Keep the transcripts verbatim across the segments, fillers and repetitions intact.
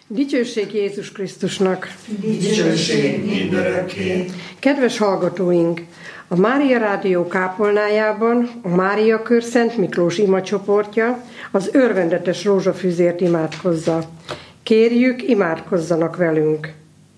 Dicsőség Jézus Krisztusnak! Dicsőség mindörökké! Kedves hallgatóink! A Mária Rádió kápolnájában a Mária Kör Szent Miklós imacsoportja az örvendetes rózsafüzért imádkozza. Kérjük, imádkozzanak velünk!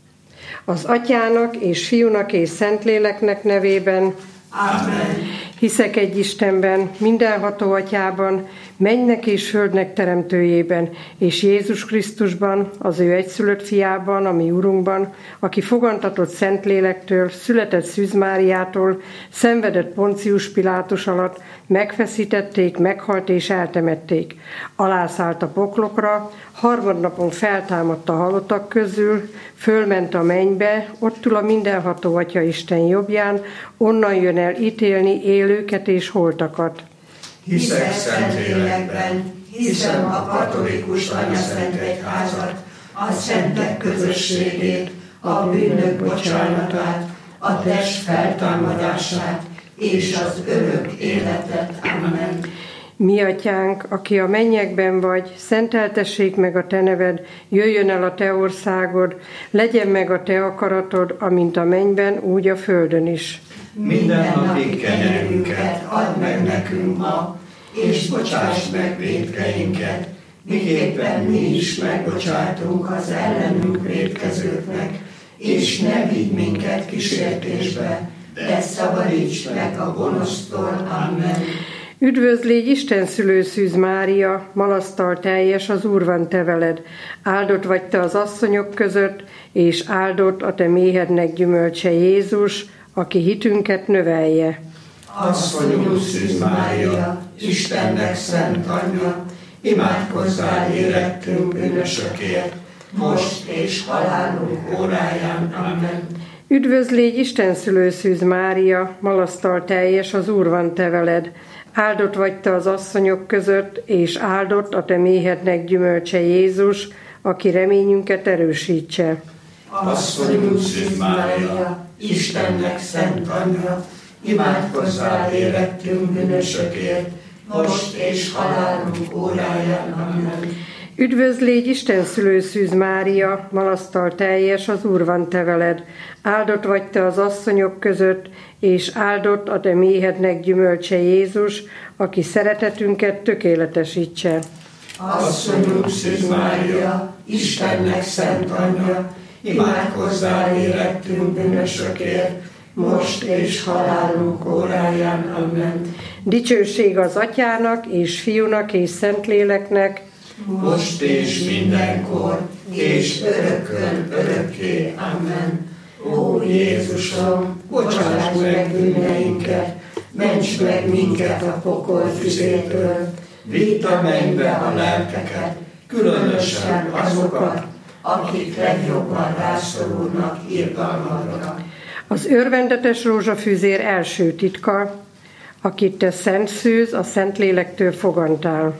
Az Atyának és Fiúnak és Szentléleknek nevében. Amen. Hiszek egy Istenben, mindenható Atyában, mennynek és földnek teremtőjében, és Jézus Krisztusban, az ő egyszülött fiában, a mi Urunkban, aki fogantatott Szentlélektől, született Szűz Máriától, szenvedett Poncius Pilátus alatt, megfeszítették, meghalt és eltemették. Alászállt a poklokra, harmadnapon feltámadt a halottak közül, fölment a mennybe, ott ül a mindenható Atya Isten jobbján, onnan jön el ítélni élőket és holtakat. Hiszek Szentlélekben, hiszem a katolikus anyaszentegyházat, a szentek közösségét, a bűnök bocsánatát, a test feltámadását és az örök életet. Amen. Mi Atyánk, aki a mennyekben vagy, szenteltessék meg a te neved, jöjjön el a te országod, legyen meg a te akaratod, amint a mennyben, úgy a földön is. Minden napi kenyerünket add meg nekünk ma, és bocsáss meg vétkeinket, miképpen mi is megbocsátunk az ellenünk vétkezőknek, és ne vigy minket kísértésbe, de szabadíts meg a gonosztól. Amen. Üdvözlégy Isten szülő Szűz Mária, malasztal teljes, az Úr van te veled. Áldott vagy te az asszonyok között, és áldott a te méhednek gyümölcse Jézus, aki hitünket növelje. Asszonyunk Szűz Mária, Istennek szent anyja, imádkozzál érettünk bűnösökért, most és halálunk óráján. Amen. Üdvözlégy Isten szülő Szűz Mária, malasztal teljes, az Úr van te veled. Áldott vagy te az asszonyok között, és áldott a te méhednek gyümölcse Jézus, aki reményünket erősítse. Asszonyunk Szűz Mária, Istennek szent anyja, imádkozzál érettünk bűnösökért, most és halálunk óráján. Amen. Üdvözlégy Isten szülő Szűz Mária, malasztal teljes, az Úr van te veled. Áldott vagy te az asszonyok között, és áldott a te méhednek gyümölcse Jézus, aki szeretetünket tökéletesítse. Asszonyunk Szűz Mária, Istennek szent anyja, imádkozzál érettünk bűnösökért, most és halálunk óráján. Amen. Dicsőség az Atyának és Fiúnak és Szentléleknek, most és mindenkor, és örökön örökké. Amen. Ó Jézusom, bocsáss meg bűneinket, ments meg minket a pokol tüzétől, vidd a mennybe a lelkeket, különösen azokat, akik legjobban rászorulnak irgalmadra. Az örvendetes rózsafüzér első titka, akit te Szent Szűz, a Szentlélektől fogantál.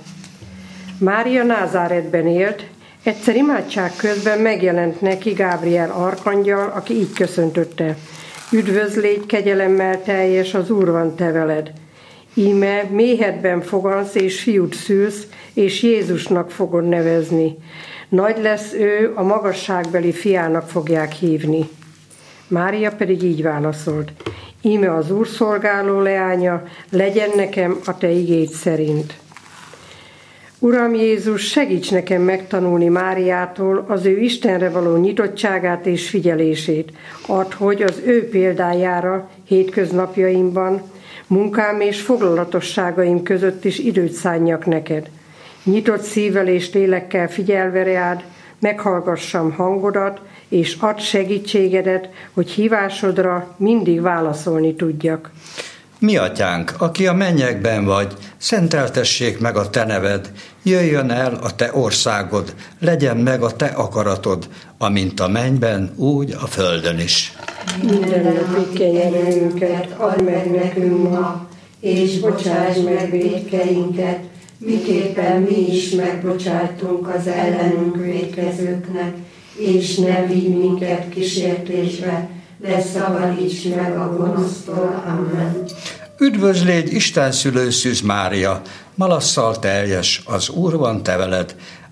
Mária Názáretben élt, egyszer imádság közben megjelent neki Gábriel arkangyal, aki így köszöntötte. Üdvözlégy, kegyelemmel teljes, az Úr van te veled. Íme méhedben fogansz, és fiút szülsz, és Jézusnak fogod nevezni. Nagy lesz ő, a magasságbeli fiának fogják hívni. Mária pedig így válaszolt. Íme az Úr szolgáló leánya, legyen nekem a te igéd szerint. Uram Jézus, segíts nekem megtanulni Máriától az ő Istenre való nyitottságát és figyelését. Add, hogy az ő példájára hétköznapjaimban, munkám és foglalatosságaim között is időt szánjak neked. Nyitott szívvel és lélekkel figyelve reád, meghallgassam hangodat, és add segítségedet, hogy hívásodra mindig válaszolni tudjak. Mi Atyánk, aki a mennyekben vagy, szenteltessék meg a te neved, jöjjön el a te országod, legyen meg a te akaratod, amint a mennyben, úgy a földön is. Mindennapi kenyerünket add meg nekünk ma, és bocsáss meg vétkeinket, miképpen mi is megbocsátunk az ellenünk vétkezőknek, és ne vigy minket kísértésbe, de szabadíts meg a gonosztól. Amen. Üdvözlégy Isten szülő Szűz Mária, malasszal teljes, az Úr van te veled.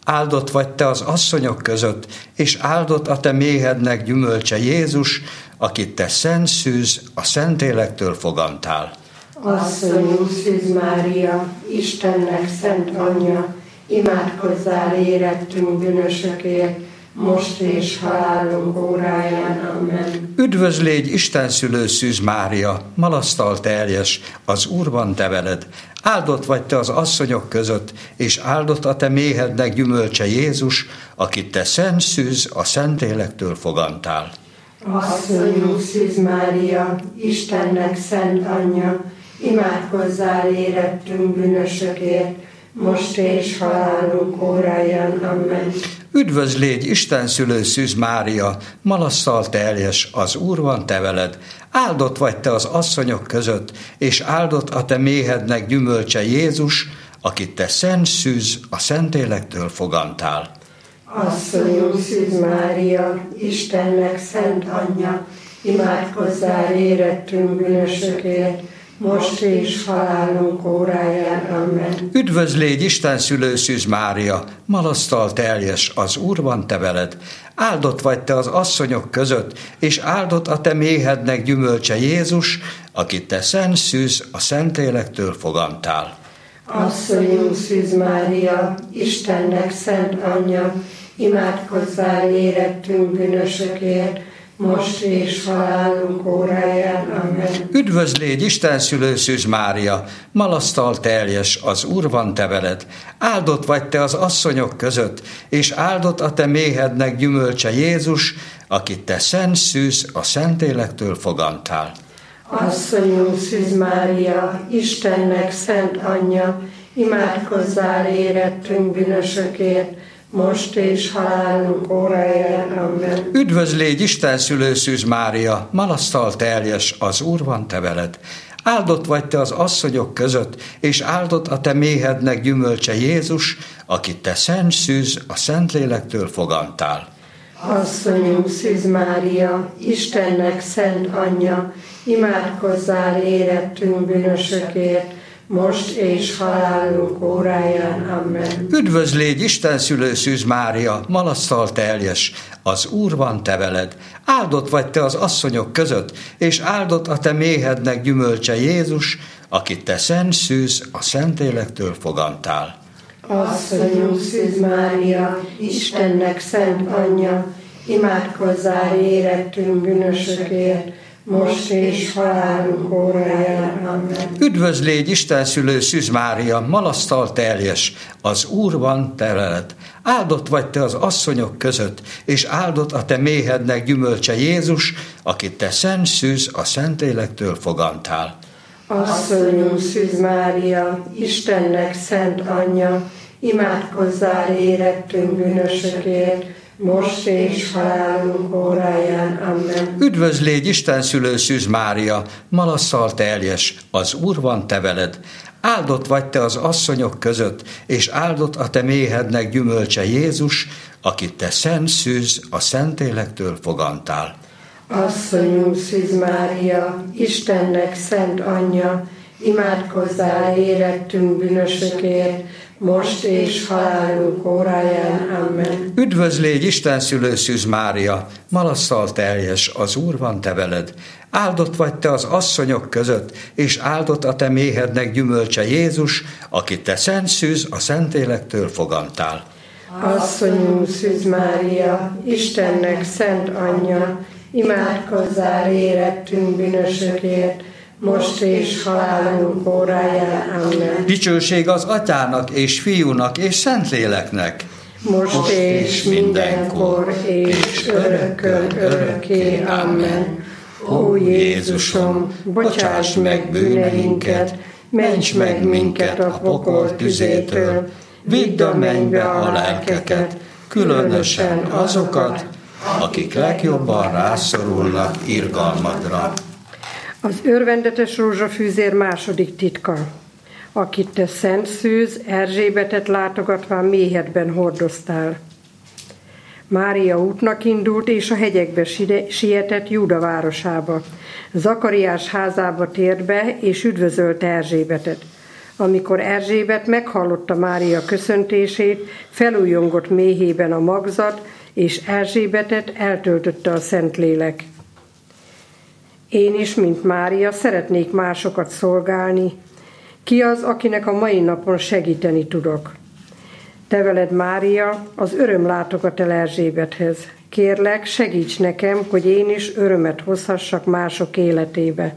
Áldott vagy te az asszonyok között, és áldott a te méhednek gyümölcse Jézus, akit te szent szűz, a Szentlélektől fogantál. Asszonyunk Szűz Mária, Istennek szent anyja, imádkozzál érettünk bűnösökért, most és halálunk óráján. Amen. Üdvözl légy Isten szülő Szűz Mária, malasztal teljes, az Úr van te veled. Áldott vagy te az asszonyok között, és áldott a te méhednek gyümölcse Jézus, akit te szent szűz, a Szentlélektől fogantál. Asszonyunk Szűz Mária, Istennek szent anyja, imádkozzál érettünk bűnösökért, most és halálunk óráján. Amen. Üdvözl légy Isten szülő Szűz Mária, malasztal teljes, az Úr van te veled. Áldott vagy te az asszonyok között, és áldott a te méhednek gyümölcse Jézus, akit te szent szűz, a Szentlélektől fogantál. Asszonyunk Szűz Mária, Istennek szent anyja, imádkozzál érettünk bűnösökért, most és halálunk óráján. Amen. Üdvözl légy Isten szülő Szűz Mária, malasztal teljes, az Úr van te veled. Áldott vagy te az asszonyok között, és áldott a te méhednek gyümölcse Jézus, akit te szent szűz, a Szentlélektől fogantál. Asszonyunk Szűz Mária, Istennek szent anyja, imádkozzál érettünk bűnösökért, most és halálunk óráján. Amen. Üdvözl légy Isten szülő Szűz Mária, malasztal teljes, az Úr van te veled. Áldott vagy te az asszonyok között, és áldott a te méhednek gyümölcse Jézus, akit te szent szűz, a Szentlélektől fogantál. Asszonyunk Szűz Mária, Istennek szent anyja, imádkozzál érettünk bűnösökért, most és halálunk óráján. Amen. Üdvözl légy Isten szülő Szűz Mária, malasztal teljes, az Úr van te veled. Áldott vagy te az asszonyok között, és áldott a te méhednek gyümölcse Jézus, akit te szent szűz, a Szentlélektől fogantál. Asszonyunk Szűz Mária, Istennek szent anyja, imádkozzál érettünk bűnösökért, most és halálunk óráján. Amen. Üdvözl légy Isten szülő Szűz Mária, malasztal teljes, az Úr van te veled. Áldott vagy te az asszonyok között, és áldott a te méhednek gyümölcse Jézus, akit te szent szűz, a Szentlélektől fogantál. Asszonyunk Szűz Mária, Istennek szent anyja, imádkozzál érettünk bűnösökért, most és halálunk óráján. Amen. Üdvözl légy Isten szülő Szűz Mária, malasztal teljes, az Úr van te veled. Áldott vagy te az asszonyok között, és áldott a te méhednek gyümölcse Jézus, akit te szent szűz, a Szentlélektől fogantál. Asszonyunk Szűz Mária, Istennek szent anyja, imádkozzál érettünk bűnösökért, most és halálunk óráján. Amen. Üdvözl légy Isten szülő Szűz Mária, malasztal teljes, az Úr van te veled. Áldott vagy te az asszonyok között, és áldott a te méhednek gyümölcse Jézus, akit te szent szűz, a Szentlélektől fogantál. Asszonyunk Szűz Mária, Istennek szent anyja, imádkozzál érettünk bűnösökért, most és halálunk óráján. Amen. Üdvözl légy Isten szülő Szűz Mária, malasztal teljes, az Úr van te veled. Áldott vagy te az asszonyok között, és áldott a te méhednek gyümölcse Jézus, akit te szent szűz, a Szentlélektől fogantál. Asszonyunk Szűz Mária, Istennek szent anyja, imádkozzál érettünk bűnösökért, most és halálunk óráján. Amen. Dicsőség az Atyának és Fiúnak és Szentléleknek. Most, most és mindenkor és örökkön örökké. Amen. Ó Jézusom, bocsáss meg bűneinket, ments meg minket a pokol tüzétől, vidd a mennybe a lelkeket, különösen azokat, akik legjobban rászorulnak irgalmadra. Az örvendetes rózsafűzér második titka, akit te szent szűz, Erzsébetet látogatván méhedben hordoztál. Mária útnak indult, és a hegyekbe sietett Júda városába. Zakariás házába tért be, és üdvözölte Erzsébetet. Amikor Erzsébet meghallotta Mária köszöntését, felújongott méhében a magzat, és Erzsébetet eltöltötte a Szentlélek. Én is, mint Mária, szeretnék másokat szolgálni. Ki az, akinek a mai napon segíteni tudok? Te veled, Mária, az öröm látogat el Erzsébethez. Kérlek, segíts nekem, hogy én is örömet hozhassak mások életébe.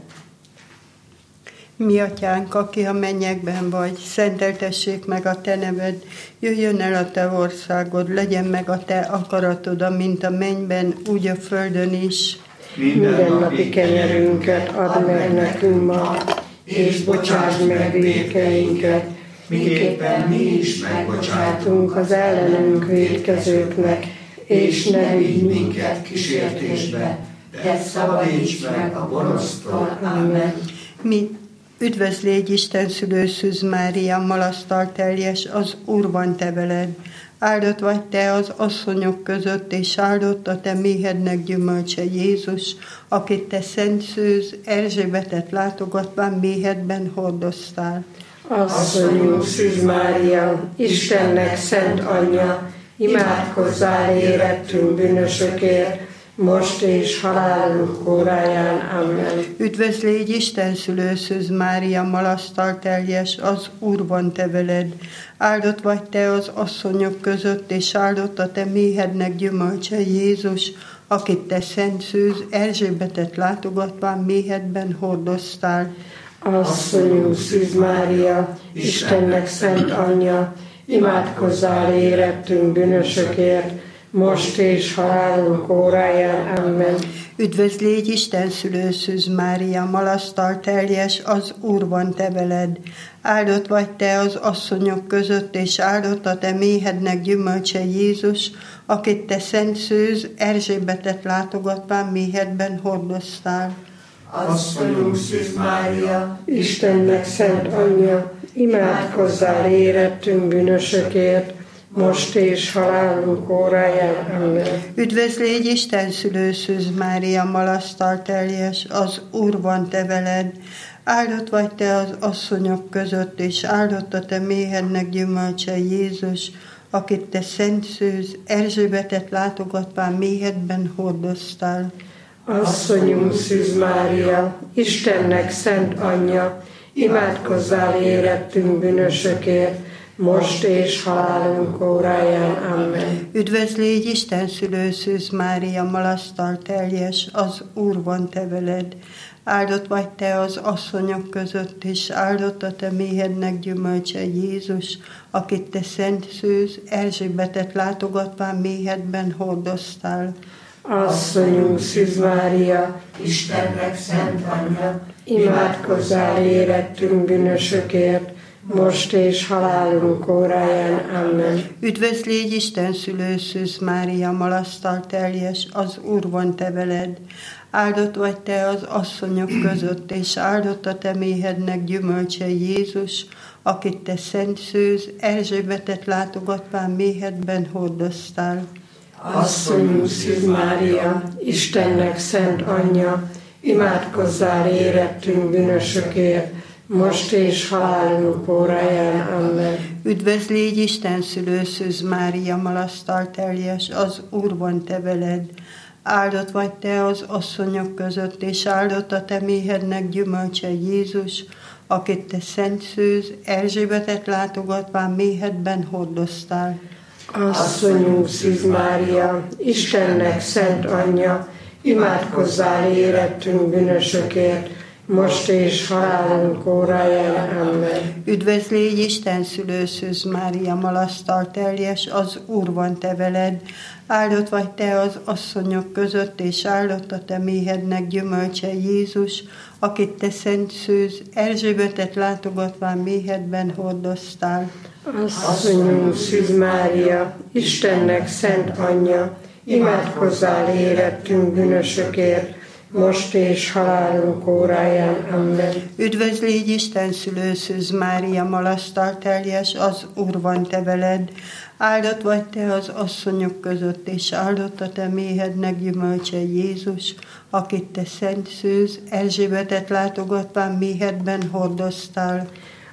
Mi atyánk, aki a mennyekben vagy, szenteltessék meg a te neved, jöjjön el a te országod, legyen meg a te akaratod, amint a mennyben, úgy a földön is. Minden napi kenyerünket add meg nekünk ma, és bocsásd meg vétkeinket, miképpen mi is megbocsátunk az ellenünk vétkezőknek, és ne vigy minket kísértésbe, de szabadíts meg a gonosztól. Amen. Mi üdvözl légy Isten szülőszűz Mária, malasztal teljes, az Úr van te veled. Áldott vagy te az asszonyok között, és áldott a te méhednek gyümölcse Jézus, akit te szent szűz Erzsébetet látogatván méhedben hordoztál. Asszonyunk Szűz Mária, Istennek szent anyja, imádkozzál érettünk bűnösökért, most és halálunk óráján. Amen. Üdvözl légy Isten szülőszűz Mária, malasztal teljes, az Úr van te veled. Áldott vagy te az asszonyok között, és áldott a te méhednek gyümölcse Jézus, akit te szent szűz Erzsébetet látogatván méhedben hordoztál. Asszonyunk Szűz Mária, Istennek szent anyja, imádkozzál érettünk bűnösökért, most és halálunk óráján. Amen. Üdvözl légy Isten szülőszűz Mária, malasztal teljes, az Úr van te veled. Áldott vagy te az asszonyok között, és áldott a te méhednek gyümölcse Jézus, akit te szent szűz Erzsébetet látogatván méhedben hordoztál. Asszonyunk Szűz Mária, Istennek szent anyja, imádkozzál érettünk bűnösökért, most és halálunk óráján. Amen. Üdvözl légy Isten szülőszűz Mária, malasztal teljes, az Úr van te veled. Áldott vagy te az asszonyok között, és áldott a te méhednek gyümölcse Jézus, akit te szent szűz Erzsébetet látogatván méhedben hordoztál. Asszonyunk Szűz Mária, Istennek szent anyja, imádkozzál érettünk bűnösökért, most és halálunk óráján. Amen. Üdvözl légy Isten szülőszűz Mária, malasztal teljes, az Úr van te veled. Áldott vagy te az asszonyok között, és áldott a te méhednek gyümölcse Jézus, akit te szent szűz Erzsébetet látogatván méhedben hordoztál. Asszonyunk Szűz Mária, Istennek szent anyja, imádkozzál érettünk bűnösökért, most és halálunk óráján. Amen. Üdvözl légy Isten szülőszűz Mária, malasztal teljes, az Úr van te veled. Áldott vagy te az asszonyok között, és áldott a te méhednek gyümölcse Jézus, akit te szent szűz Erzsébetet látogatván méhedben hordoztál. Asszonyunk Szűz Mária, Istennek szent anyja, imádkozzál érettünk bűnösökért, most és halálunk óráján. Amen. Üdvözl légy Isten szülőszűz Mária, malasztal teljes, az Úr van te veled. Áldott vagy te az asszonyok között, és áldott a te méhednek gyümölcse Jézus, akit te szent szűz Erzsébetet látogatván méhedben hordoztál. Asszonyunk Szűz Mária, Istennek szent anyja, imádkozzál érettünk bűnösökért, most és halálunk óráján. Amen. Üdvözl légy Isten szülőszűz Mária, malasztal teljes, az Úr van te veled. Áldott vagy te az asszonyok között, és áldott a te méhednek gyümölcse Jézus, akit te szent szűz Erzsébetet látogatván méhedben hordoztál. Asszonyunk Szűz Mária, Istennek szent anyja, imádkozzál érettünk bűnösökért, most és halálunk óráján. Amen. Üdvözl légy Isten szülőszűz Mária, malasztal teljes, az Úr van te veled. Áldott vagy te az asszonyok között, és áldott a te méhednek gyümölcse Jézus, akit te szent szűz Erzsébetet látogatván méhedben hordoztál.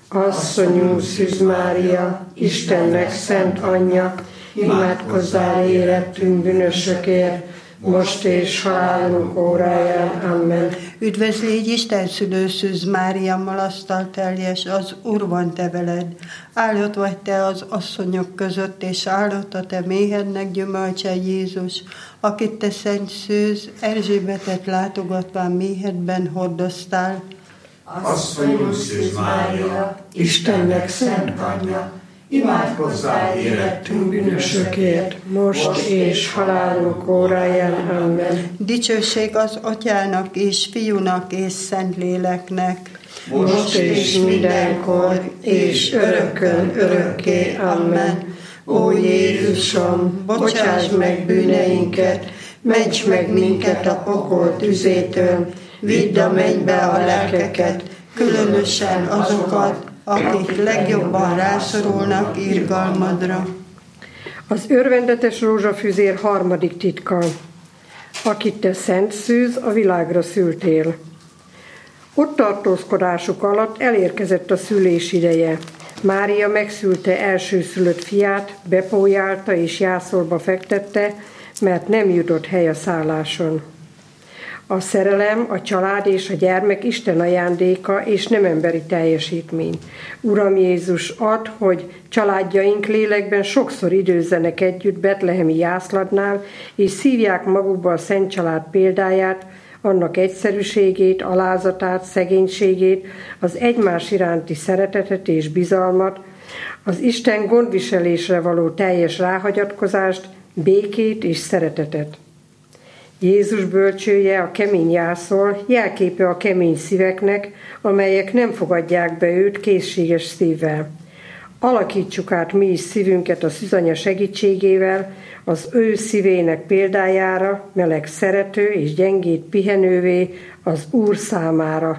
Asszonyunk Szűz Mária, Istennek szent anyja, imádkozzál érettünk bűnösökért, most és halálunk óráján. Amen. Üdvözl légy Isten szülő Szűz Mária, malasztal teljes, az Úr van te veled. Áldott vagy te az asszonyok között, és áldott a te méhednek gyümölcse Jézus, akit te szent Szűz Erzsébetet látogatván méhedben hordoztál. Asszonyunk Szűz Mária, Istennek szent anyja, imádkozzál érettünk bűnösökért, most és halálunk óráján. Amen. Dicsőség az Atyának és Fiúnak és Szentléleknek, most és mindenkor, és örökkön örökké. Amen. Ó Jézusom, bocsáss meg bűneinket, ments meg minket a pokol tüzétől, vidd a mennybe a lelkeket, különösen azokat, akik legjobban rászorulnak irgalmadra. Az örvendetes rózsafüzér harmadik titka, akit te szent Szűz a világra szültél. Ott tartózkodásuk alatt elérkezett a szülés ideje. Mária megszülte elsőszülött fiát, bepójálta és jászolba fektette, mert nem jutott hely a szálláson. A szerelem, a család és a gyermek Isten ajándéka és nem emberi teljesítmény. Uram Jézus, add, hogy családjaink lélekben sokszor időzzenek együtt betlehemi jászladnál, és szívják magukba a Szent Család példáját, annak egyszerűségét, alázatát, szegénységét, az egymás iránti szeretetet és bizalmat, az Isten gondviselésre való teljes ráhagyatkozást, békét és szeretetet. Jézus bölcsője, a kemény jászol, jelképe a kemény szíveknek, amelyek nem fogadják be őt készséges szívvel. Alakítsuk át mi is szívünket a szűzanya segítségével, az ő szívének példájára, meleg szerető és gyengét pihenővé az Úr számára.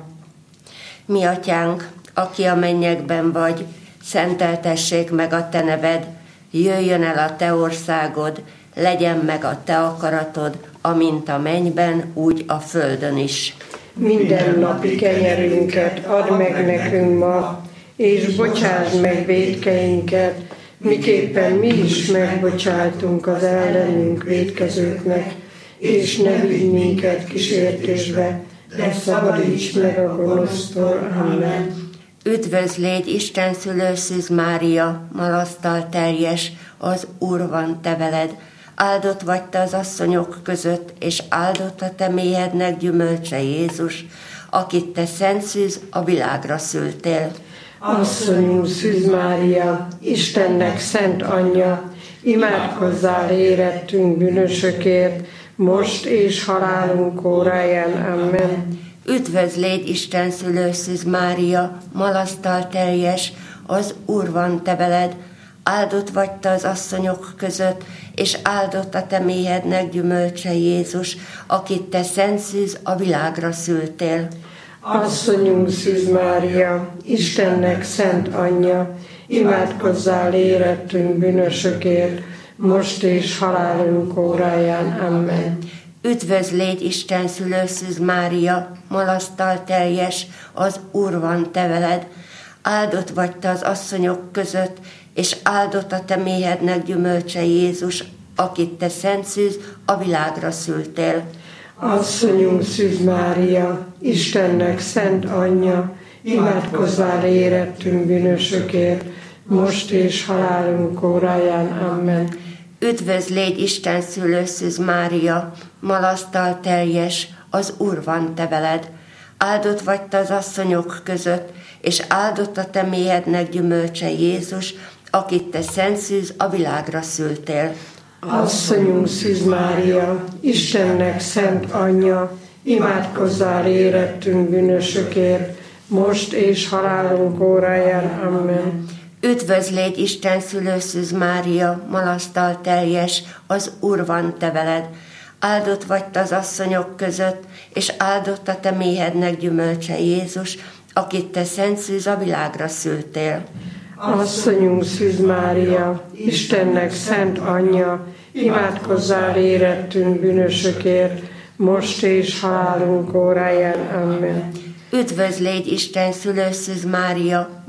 Mi atyánk, aki a mennyekben vagy, szenteltessék meg a te neved, jöjjön el a te országod, legyen meg a te akaratod, amint a mennyben, úgy a földön is. Minden napi kenyerünket add meg nekünk ma, és bocsásd meg vétkeinket, miképpen mi is megbocsájtunk az ellenünk vétkezőknek, és ne vigy minket kísértésbe, de szabadíts meg a gonosztól. Amen. Üdvözl légy Isten szülő Szűz Mária, malasztal teljes, az Úr van te veled. Áldott vagy te az asszonyok között, és áldott a te méhednek gyümölcse Jézus, akit te szent Szűz a világra szültél. Asszonyunk Szűz Mária, Istennek szent anyja, imádkozzál érettünk bűnösökért, most és halálunk óráján. Amen. Üdvözl légy Isten szülő Szűz Mária, malasztal teljes, az Úr van te veled. Áldott vagy te az asszonyok között, és áldott a te méhednek gyümölcse Jézus, akit te szent Szűz a világra szültél. Asszonyunk Szűz Mária, Istennek szent anyja, imádkozzál érettünk bűnösökért, most és halálunk óráján. Amen. Üdvözl légy Isten szülő Szűz Mária, malasztal teljes, az Úr van te veled. Áldott vagy te az asszonyok között, és áldott a te méhednek gyümölcse Jézus, akit te szent Szűz a világra szültél. Asszonyunk Szűz Mária, Istennek szent anyja, imádkozzál érettünk bűnösökért, most és halálunk óráján. Amen. Üdvözl légy Isten szülő Szűz Mária, malasztal teljes, az Úr van te veled. Áldott vagy te az asszonyok között, és áldott a te méhednek gyümölcse Jézus, akit te szent Szűz a világra szültél. Asszonyunk Szűz Mária, Istennek szent anyja, imádkozzál érettünk bűnösökért, most és halálunk óráján. Amen. Üdvözl légy Isten szülő Szűz Mária, malasztal teljes, az Úr van te veled. Áldott vagy te az asszonyok között, és áldott a te méhednek gyümölcse Jézus, akit te szent Szűz a világra szültél. Asszonyunk Szűz Mária, Istennek szent anyja, imádkozzál érettünk bűnösökért, most és halálunk óráján. Amen. Üdvözl légy Isten szülő Szűz Mária,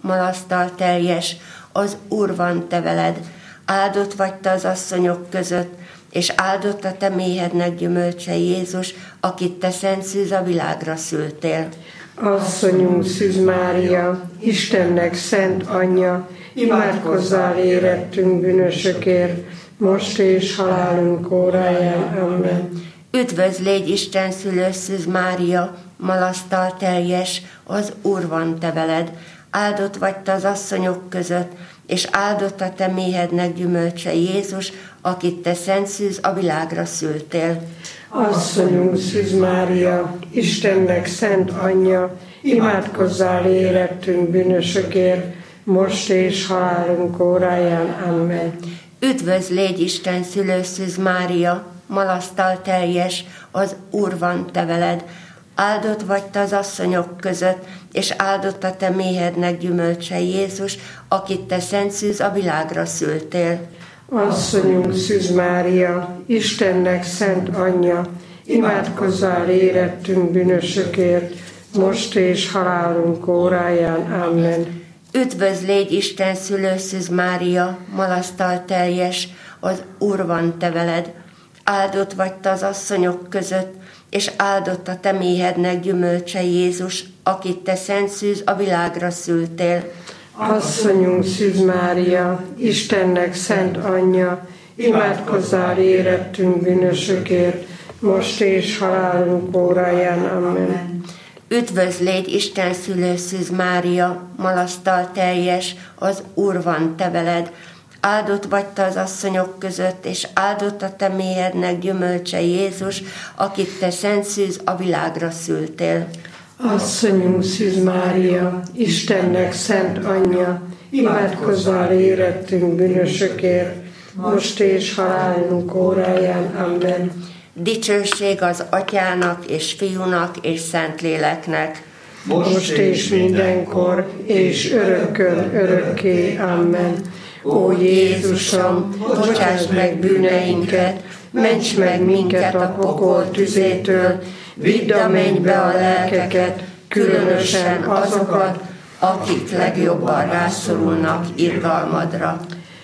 malasztal teljes, az Úr van te veled. Áldott vagy te az asszonyok között, és áldott a te méhednek gyümölcse Jézus, akit te szent szűz a világra szültél. Asszonyunk Szűz Mária, Istennek szent anyja, imádkozzál érettünk bűnösökért, most és halálunk óráján. Amen. Üdvözl légy Isten szülő Szűz Mária, malasztal teljes, az Úr van te veled. Áldott vagy te az asszonyok között, és áldott a te méhednek gyümölcse Jézus, akit te szent szűz a világra szültél. Asszonyunk Szűz Mária, Istennek szent anyja, imádkozzál érettünk bűnösökért, most és halálunk óráján. Amen. Üdvözl légy Isten szülő Szűz Mária, malasztal teljes, az Úr van te veled. Áldott vagy te az asszonyok között, és áldott a te méhednek gyümölcse Jézus, akit te szent szűz a világra szültél. Asszonyunk Szűz Mária, Istennek szent anyja, imádkozzál érettünk bűnösökért, most és halálunk óráján. Amen. Üdvözl légy Isten szülő Szűz Mária, malasztal teljes, az Úr van te veled. Áldott vagy te az asszonyok között, és áldott a te méhednek gyümölcse Jézus, akit te szent szűz a világra szültél. Asszonyunk Szűz Mária, Istennek szent anyja, imádkozzál érettünk bűnösökért, most és halálunk óráján. Amen. Üdvözl légy Isten szülő Szűz Mária, malasztal teljes, az Úr van te veled. Áldott vagy te az asszonyok között, és áldott a te méhednek gyümölcse Jézus, akit te szent szűz a világra szültél. Asszonyunk Szűz Mária, Istennek szent anyja, imádkozzál érettünk bűnösökért, most és halálunk óráján. Amen. Dicsőség az Atyának és Fiúnak és Szentléleknek, most és mindenkor, és örökkön örökké. Amen. Ó Jézusom, bocsáss meg bűneinket, ments meg minket a pokol tüzétől, vidd a mennybe a lelkeket, különösen azokat, akik legjobban rászorulnak irgalmadra.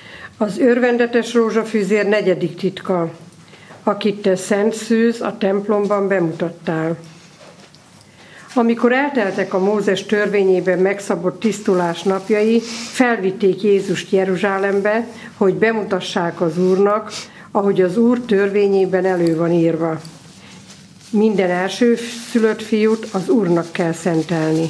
Az örvendetes rózsafűzér negyedik titka, akit te szent szűz a templomban bemutattál. Amikor elteltek a Mózes törvényében megszabott tisztulás napjai, felvitték Jézust Jeruzsálembe, hogy bemutassák az Úrnak, ahogy az Úr törvényében elő van írva. Minden elsőszülött fiút az Úrnak kell szentelni.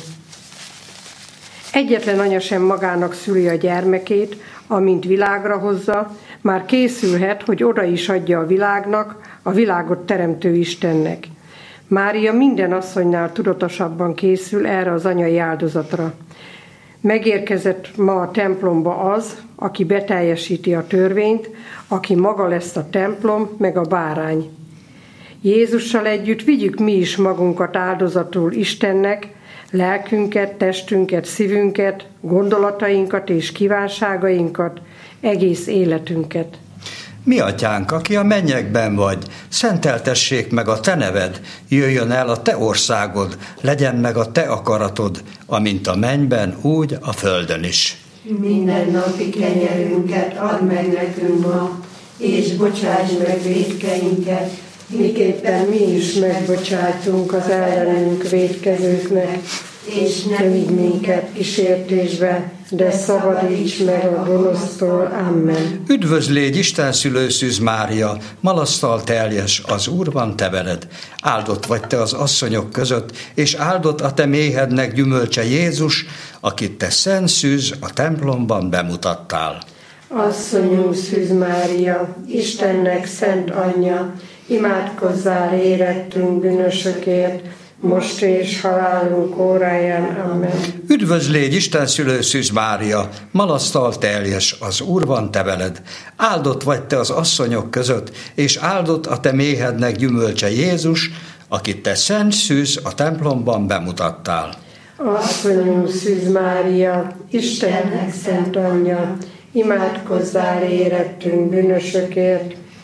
Egyetlen anya sem magának szüli a gyermekét, amint világra hozza, már készülhet, hogy oda is adja a világnak, a világot teremtő Istennek. Mária minden asszonynál tudatosabban készül erre az anyai áldozatra. Megérkezett ma a templomba az, aki beteljesíti a törvényt, aki maga lesz a templom, meg a bárány. Jézussal együtt vigyük mi is magunkat áldozatul Istennek, lelkünket, testünket, szívünket, gondolatainkat és kívánságainkat, egész életünket. Mi atyánk, aki a mennyekben vagy, szenteltessék meg a te neved, jöjjön el a te országod, legyen meg a te akaratod, amint a mennyben, úgy a földön is. Minden napi kenyerünket add meg nekünk ma, és bocsáss meg vétkeinket, miképpen mi is megbocsájtunk az ellenünk vétkezőknek, és ne vigy minket kísértésbe, de szabadíts meg a gonosztól. Amen. Üdvözl légy Isten szülő Szűz Mária, malasztal teljes, az Úr van te veled. Áldott vagy te az asszonyok között, és áldott a te méhednek gyümölcse Jézus, akit te szent szűz a templomban bemutattál. Asszonyunk Szűz Mária, Istennek szent anyja, imádkozzál érettünk bűnösökért, most és halálunk óráján. Amen. Üdvözl légy Isten szülő Szűz Mária, malasztal teljes, az Úr van te veled. Áldott vagy te az asszonyok között, és áldott a te méhednek gyümölcse Jézus, akit te szent szűz a templomban bemutattál. Asszonyunk Szűz Mária, Istennek szent anyja, imádkozzál érettünk bűnösökért,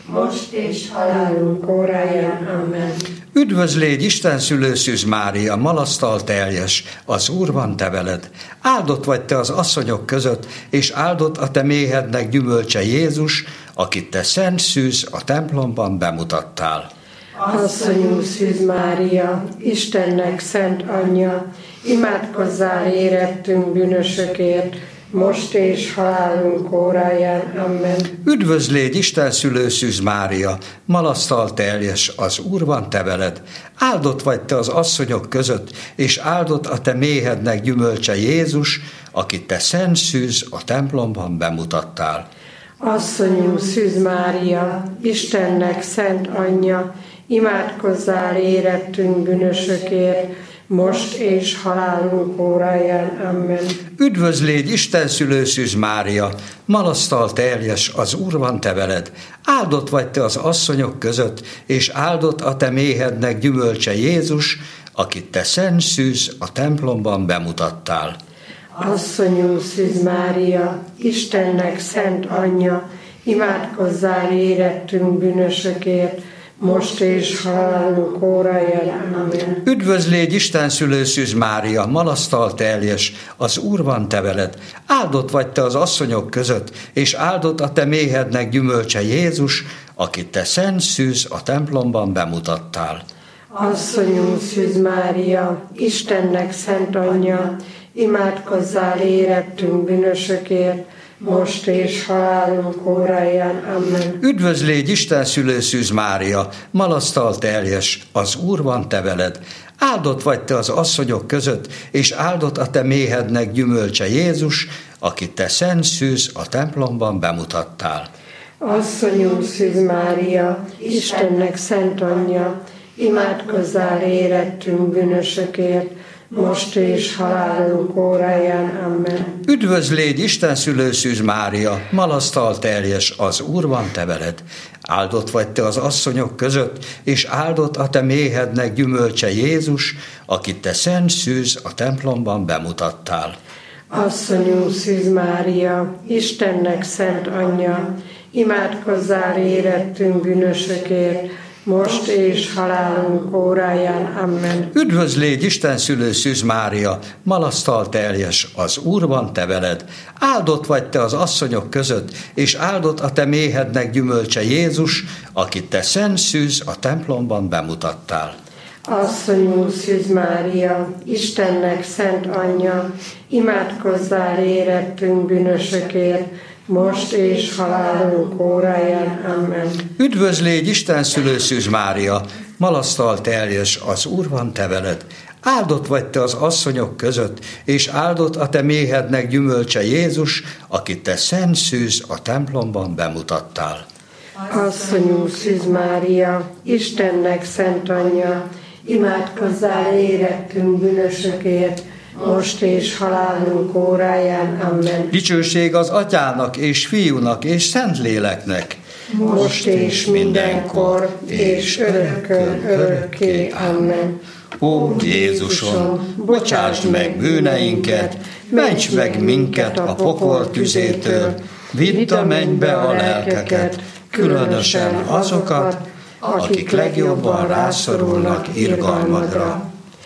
most és halálunk óráján. Amen. Üdvözl légy, Isten szülő Szűz Mária, malasztal teljes, az Úr van te veled. Áldott vagy te az asszonyok között, és áldott a te méhednek gyümölcse Jézus, akit te szent szűz a templomban bemutattál. Asszonyunk Szűz Mária, Istennek szent anyja, imádkozzál érettünk bűnösökért, most és halálunk óráján. Amen. Üdvözl légy, Isten szülő Szűz Mária, malasztal teljes, az Úr van te veled. Áldott vagy te az asszonyok között, és áldott a te méhednek gyümölcse Jézus, akit te szent szűz a templomban bemutattál. Asszonyunk Szűz Mária, Istennek szent anyja, imádkozzál érettünk bűnösökért, most és halálunk óráján. Amen. Üdvözl légy, Isten szülő Szűz Mária, malasztal teljes, az Úr van te veled. Áldott vagy te az asszonyok között, és áldott a te méhednek gyümölcse Jézus, akit te szent szűz a templomban bemutattál. Asszonyunk Szűz Mária, Istennek szent anyja, imádkozzál érettünk bűnösökért, most és halálunk óráján. Amen. Üdvözl légy, Isten szülő Szűz Mária, malasztal teljes, az Úr van te veled. Áldott vagy te az asszonyok között, és áldott a te méhednek gyümölcse Jézus, akit te szent szűz a templomban bemutattál. Asszonyunk Szűz Mária, Istennek szent anyja, imádkozzál érettünk bűnösökért, most és halálunk óráján. Amen. Üdvözl légy, Isten szülő Szűz Mária, malasztal teljes, az Úr van te veled. Áldott vagy te az asszonyok között, és áldott a te méhednek gyümölcse Jézus, akit te szent szűz a templomban bemutattál. Asszonyunk Szűz Mária, Istennek szent anyja, imádkozzál érettünk bűnösökért, most és halálunk óráján. Amen. Üdvözl légy, Isten szülő Szűz Mária, malasztal teljes, az Úr van te veled. Áldott vagy te az asszonyok között, és áldott a te méhednek gyümölcse Jézus, akit te szent szűz a templomban bemutattál. Asszonyunk Szűz Mária, Istennek szent anyja, imádkozzál érettünk bűnösökért, most és halálunk óráján. Amen. Üdvözl légy, Isten szülő Szűz Mária, malasztal teljes, az Úr van te veled. Áldott vagy te az asszonyok között, és áldott a te méhednek gyümölcse Jézus, akit te szent szűz a templomban bemutattál. Asszonyunk Szűz Mária, Istennek szent anyja, imádkozzál érettünk bűnösökért, most és halálunk óráján. Amen. Üdvözl légy, Isten szülő Szűz Mária, malasztal teljes, az Úr van te veled. Áldott vagy te az asszonyok között, és áldott a te méhednek gyümölcse Jézus, akit te szent szűz a templomban bemutattál. Asszonyunk Szűz Mária, Istennek szent anyja, imádkozzál érettünk bűnösökért, most és halálunk óráján. Amen. Dicsőség az Atyának és Fiúnak és Szentléleknek, most és mindenkor, és örökkön örökké. Amen. Ó Jézusom, bocsásd meg bűneinket, ments meg minket a pokol tüzétől, vidd a mennybe a lelkeket, különösen azokat, akik legjobban rászorulnak irgalmadra.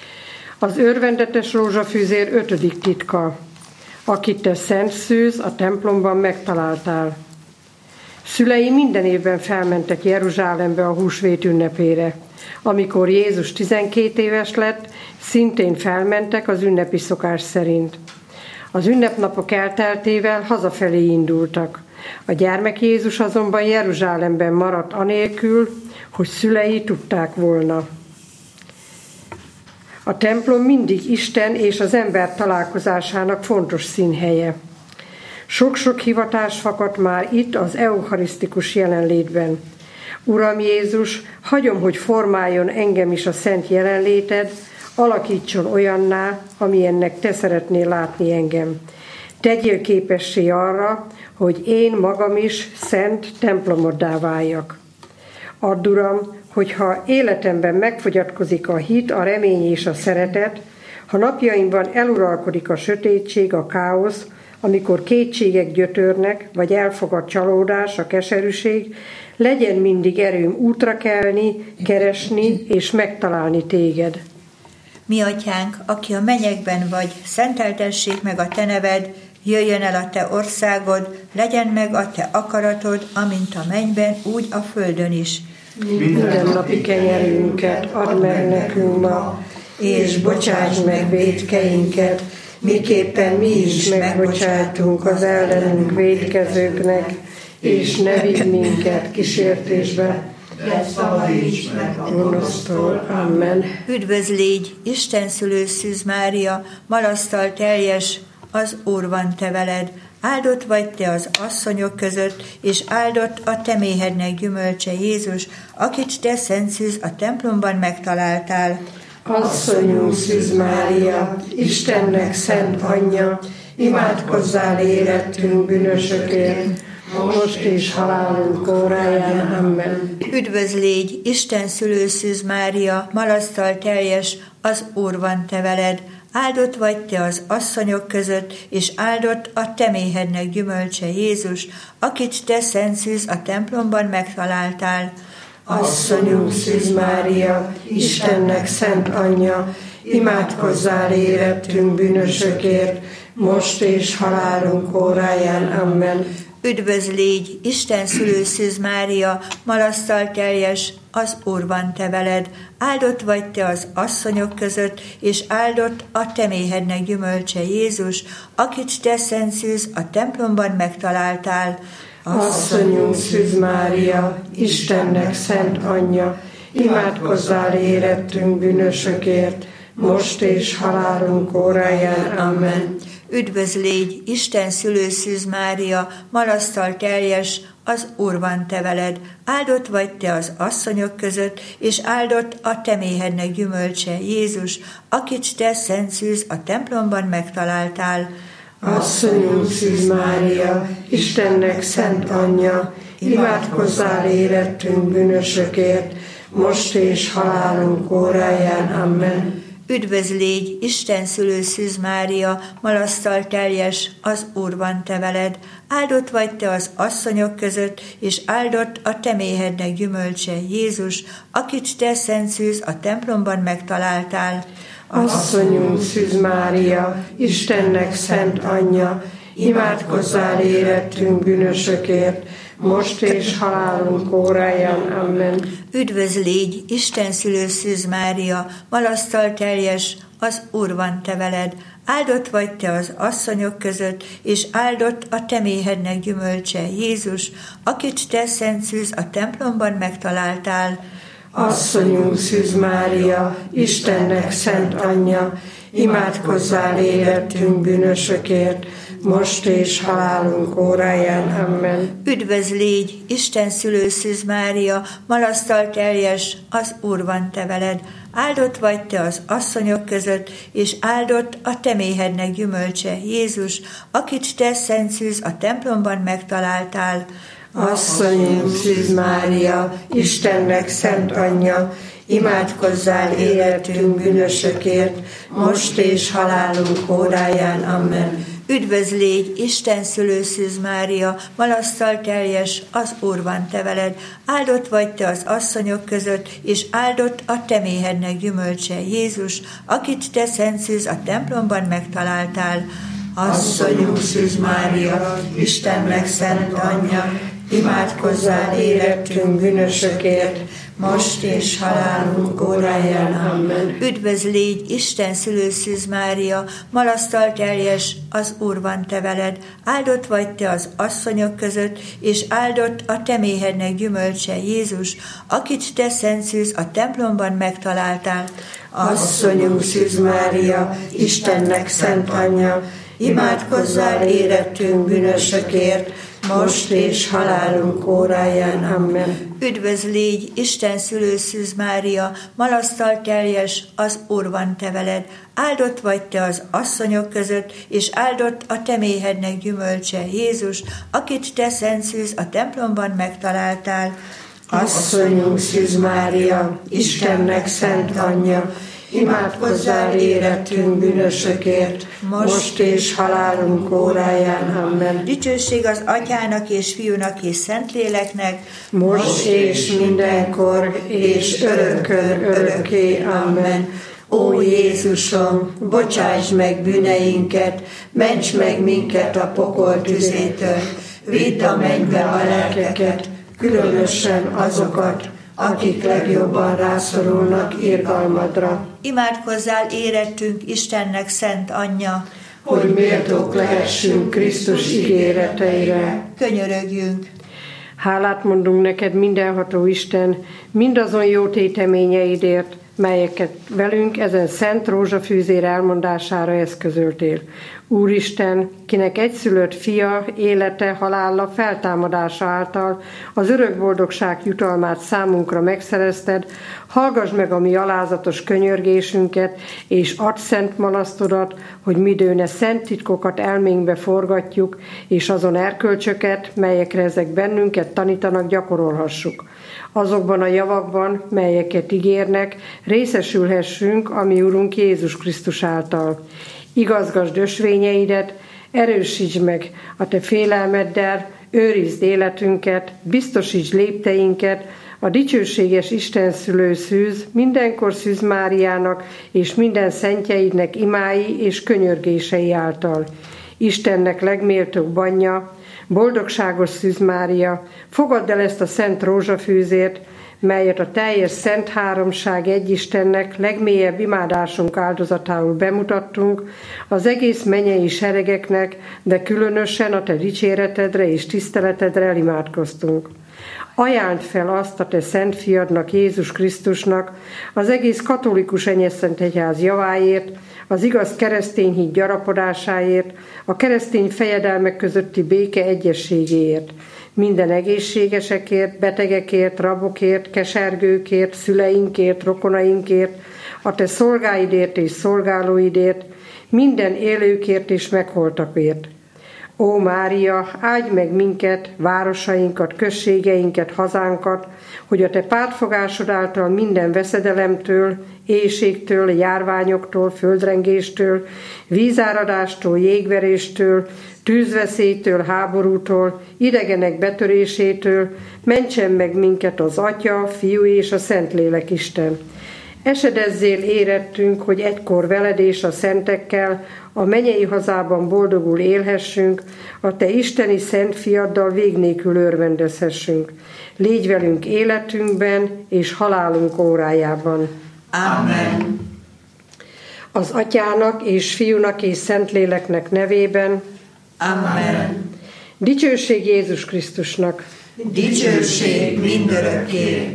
Az örvendetes rózsafűzér ötödik titka, akit te szent szűz a templomban megtaláltál. Szülei minden évben felmentek Jeruzsálembe a húsvét ünnepére. Amikor Jézus tizenkét éves lett, szintén felmentek az ünnepi szokás szerint. Az ünnepnapok elteltével hazafelé indultak. A gyermek Jézus azonban Jeruzsálemben maradt anélkül, hogy szülei tudták volna. A templom mindig Isten és az ember találkozásának fontos színhelye. Sok-sok hivatás fakadt már itt az eucharisztikus jelenlétben. Uram Jézus, hagyom, hogy formáljon engem is a szent jelenléted, alakítson olyanná, amilyennek te szeretnél látni engem. Tegyél képessé arra, hogy én magam is szent templomoddá váljak. Add, Uram, hogyha életemben megfogyatkozik a hit, a remény és a szeretet, ha napjaimban eluralkodik a sötétség, a káosz, amikor kétségek gyötörnek, vagy elfogad csalódás, a keserűség, legyen mindig erőm útra kelni, keresni és megtalálni téged. Mi atyánk, aki a mennyekben vagy, szenteltessék meg a te neved, jöjjön el a te országod, legyen meg a te akaratod, amint a mennyben, úgy a földön is. Minden napi kenyerünket add meg nekünk ma, és bocsáss meg vétkeinket, miképpen mi is megbocsátunk az ellenünk vétkezőknek, és ne vigy minket kísértésbe, de szabadíts meg a gonosztól. Amen. Üdvözl légy, Isten szülő Szűz Mária, malasztal teljes, az Úr van te veled. Áldott vagy te az asszonyok között, és áldott a te méhednek gyümölcse Jézus, akit te, Szent Szűz, a templomban megtaláltál. Asszonyunk Szűz Mária, Istennek szent anyja, imádkozzál érettünk bűnösökért, most és halálunk óráján. Amen. Üdvözl légy, Isten szülő Szűz Mária, malasztal teljes, az Úr van te veled. Áldott vagy te az asszonyok között, és áldott a te méhednek gyümölcse Jézus, akit te, Szent Szűz, a templomban megtaláltál. Asszonyunk Szűz Mária, Istennek szent anyja, imádkozzál érettünk bűnösökért, most és halálunk óráján. Amen. Üdvözl légy, Isten szülő Szűz Mária, malasztal teljes, az Úr van te veled. Áldott vagy te az asszonyok között, és áldott a te méhednek gyümölcse Jézus, akit te, Szent Szűz, a templomban megtaláltál. Asszonyunk Szűz Mária, Istennek szent anyja, imádkozzál érettünk bűnösökért, most és halálunk óráján. Amen. Üdvözl légy, Isten szülő Szűz Mária, malasztal teljes, az Úr van te veled. Áldott vagy te az asszonyok között, és áldott a te méhednek gyümölcse Jézus, akit te, Szent Szűz, a templomban megtaláltál. Asszonyunk Szűz Mária, Istennek szent anyja, imádkozzál érettünk bűnösökért, most és halálunk óráján. Amen. Üdvözl légy, Isten szülő Szűz Mária, malasztal teljes, az Úr van te veled. Áldott vagy te az asszonyok között, és áldott a te méhednek gyümölcse Jézus, akit te, Szent Szűz, a templomban megtaláltál. Asszonyunk Szűz Mária, Istennek szent anyja, imádkozzál érettünk bűnösökért, most és halálunk óráján. Amen. Üdvözl légy, Isten szülő Szűz Mária, malasztal teljes, az Úr van te veled. Áldott vagy te az asszonyok között, és áldott a te méhednek gyümölcse Jézus, akit te, Szent Szűz, a templomban megtaláltál. Asszonyunk Szűz Mária, Istennek szent anyja, imádkozzál érettünk bűnösökért, most és halálunk óráján. Amen. Üdvözl légy, Isten szülő Szűz Mária, malasztal teljes, az Úr van te veled. Áldott vagy te az asszonyok között, és áldott a te méhednek gyümölcse Jézus, akit te, Szent Szűz, a templomban megtaláltál. Asszonyunk Szűz Mária, Istennek szent anyja, imádkozzál érettünk bűnösökért, most és halálunk óráján. Amen. Üdvözl légy, Isten szülő Szűz Mária, malasztal teljes, az Úr van te veled. Áldott vagy te az asszonyok között, és áldott a te méhednek gyümölcse Jézus, akit te, Szent Szűz, a templomban megtaláltál. Asszonyunk Szűz Mária, Istennek szent anyja, imádkozzál érettünk bűnösökért, most és halálunk óráján. Amen. Üdvözl légy, Isten szülő Szűz Mária, malasztal teljes, az Úr van te veled. Áldott vagy te az asszonyok között, és áldott a te méhednek gyümölcse Jézus, akit te, Szent Szűz, a templomban megtaláltál. Asszonyunk Szűz Mária, Istennek szent anyja, imádkozzál érettünk bűnösökért, most és halálunk óráján. Amen. Üdvözl légy, Isten szülő Szűz Mária, malasztal teljes, az Úr van te veled. Áldott vagy te az asszonyok között, és áldott a te méhednek gyümölcse Jézus, akit te, Szent Szűz, a templomban megtaláltál. Asszonyunk Szűz Mária, Istennek szent anyja, imádkozzál érettünk bűnösökért, most és halálunk óráján. Amen. Dicsőség az Atyának és Fiúnak és Szentléleknek, most és mindenkor, és örökkön örökké. Amen. Ó Jézusom, bocsáss meg bűneinket, ments meg minket a pokol tüzétől, vidd a mennybe a lelkeket, különösen azokat, akik legjobban rászorulnak irgalmadra. Imádkozzál érettünk Istennek szent anyja, hogy méltók lehessünk Krisztus ígéreteire. Könyörögjünk. Hálát mondunk neked, mindenható Isten, mindazon jó téteményeidért, melyeket velünk ezen szent rózsafűzér elmondására eszközöltél. Úristen, kinek egyszülött fia élete, halála, feltámadása által az örök boldogság jutalmát számunkra megszerezted, hallgass meg a mi alázatos könyörgésünket, és add szent malasztodat, hogy midőne szent titkokat elménkbe forgatjuk, és azon erkölcsöket, melyekre ezek bennünket tanítanak, gyakorolhassuk. Azokban a javakban, melyeket ígérnek, részesülhessünk a mi Urunk Jézus Krisztus által. Igazgasd ösvényeidet, erősítsd meg a te félelmeddel, őrizd életünket, biztosítsd lépteinket, a dicsőséges Isten szülő szűz, mindenkor Szűz Máriának és minden szentjeidnek imái és könyörgései által. Istennek legméltóbb banja, boldogságos Szűz Mária, fogadd el ezt a szent rózsafűzért, melyet a teljes szent háromság egy Istennek legmélyebb imádásunk áldozatául bemutattunk, az egész mennyei seregeknek, de különösen a te dicséretedre és tiszteletedre elimádkoztunk. Ajánld fel azt a te szent fiadnak, Jézus Krisztusnak, az egész katolikus Enyeszent Egyház javáért, az igaz keresztény hit gyarapodásáért, a keresztény fejedelmek közötti béke egyességéért, minden egészségesekért, betegekért, rabokért, kesergőkért, szüleinkért, rokonainkért, a te szolgáidért és szolgálóidért, minden élőkért és megholtakért. Ó Mária, áldj meg minket, városainkat, községeinket, hazánkat, hogy a te pártfogásod által minden veszedelemtől, éhségtől, járványoktól, földrengéstől, vízáradástól, jégveréstől, tűzveszélytől, háborútól, idegenek betörésétől, mentsen meg minket az Atya, Fiú és a Szentlélek Isten. Esedezzél érettünk, hogy egykor veled és a szentekkel a mennyei hazában boldogul élhessünk, a te isteni szent fiaddal vég nélkül örvendezhessünk. Légy velünk életünkben és halálunk órájában. Amen. Az Atyának és Fiúnak és Szentléleknek nevében. Amen. Dicsőség Jézus Krisztusnak. Dicsőség mindörökké.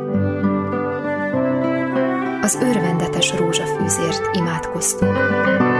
Az örvendetes rózsafűzért imádkoztunk.